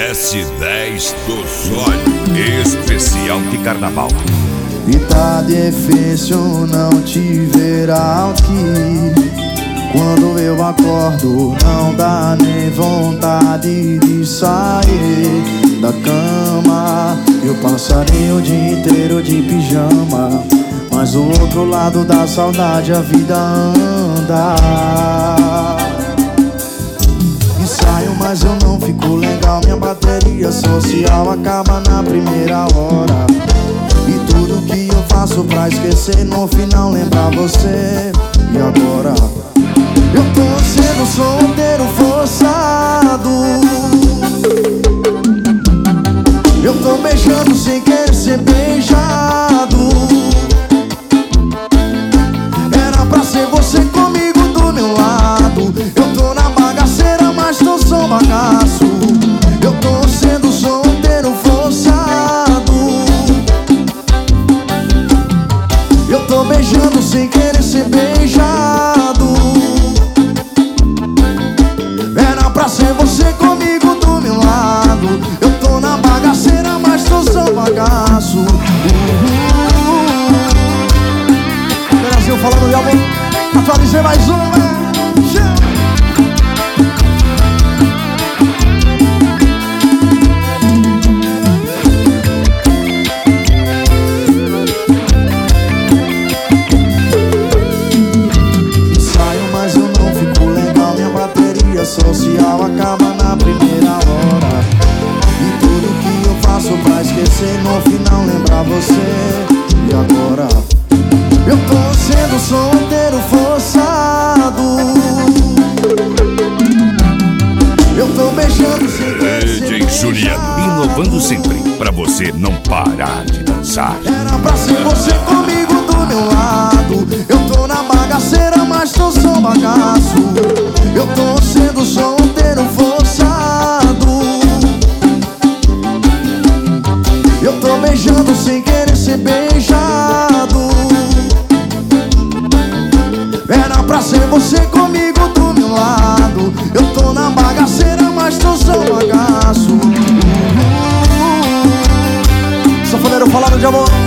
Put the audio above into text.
S10 do Zóio, especial de carnaval. E tá difícil não te ver aqui. Quando eu acordo não dá nem vontade de sair da cama. Eu passaria o dia inteiro de pijama, mas do outro lado da saudade a vida anda. Ensaio, mas eu não fico legal. Minha bateria social acaba na primeira hora. E tudo que eu faço pra esquecer, no final lembrar você. E agora? Eu tô sendo solteiro forçado. Eu tô beijando sem querer ser beijado. Era pra ser você comigo do meu lado. Eu tô na bagaceira, mas tô só um bagaço. Eu tô sendo solteiro forçado. Eu tô beijando sem querer ser beijado. Era pra ser você comigo do meu lado. Eu tô na bagaceira, mas tô só um bagaço. Brasil falando de amor. Atualizei mais uma, né? Social acaba na primeira hora. E tudo que eu faço pra esquecer, no final lembrar você. E agora? Eu tô sendo solteiro forçado. Eu tô beijando sem querer. DJ Juliano, inovando sempre, pra você não parar de dançar. Era pra ser você comigo do meu lado. Eu tô na bagaceira, mas tô só um bagaço. Eu tô sendo solteiro forçado. Eu tô beijando sem querer ser beijado. Era pra ser você comigo do meu lado. Eu tô na bagaceira, mas tô só um bagaço. Sanfoneiro falando de amor.